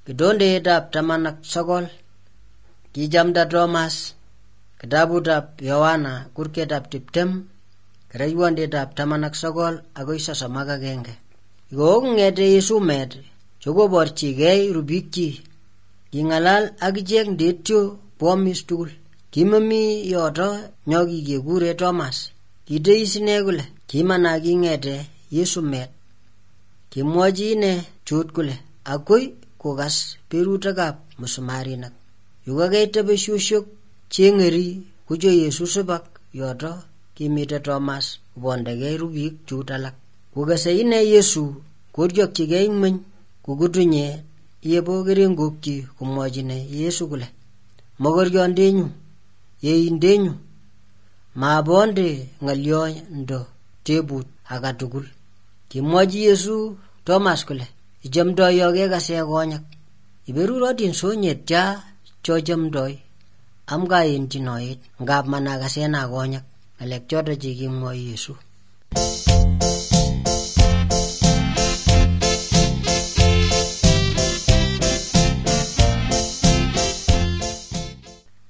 Kidondetab 19 kijamda Thomas, kitabutab Yohana kurketab 20 kereywandetab 19 agoi 31. Kongete Yesu met chokoborchigei rubikchi, kingalal akichek ndetyo bomis tugul. Kimami yoto nyokikekure Thomas. Kiteis ine kole kimana kingete Yesu met. Kimwochi ine chut kole akoi kokas berutikab musumarinik. Yukakeite besioshek cheng'eri kucho Yesu sibak yoto kimite Thomas kobondegei rubik chut alak. Kokase ine Yesu koryokchigei ng'weny kukutunye yebo kerengokchi komwochine Yesu kole mokoriondenyu, yeindenyu, mabonde ng'olyo ndo tebut akatugul. Kimwochi Yesu Thomas kole ichamdoi kekase konyak. Iberurotin sonyet cha chochamdoi amkaenchinoet ngap manakasena konyak. Ngalek choto chekimwoi Yesu.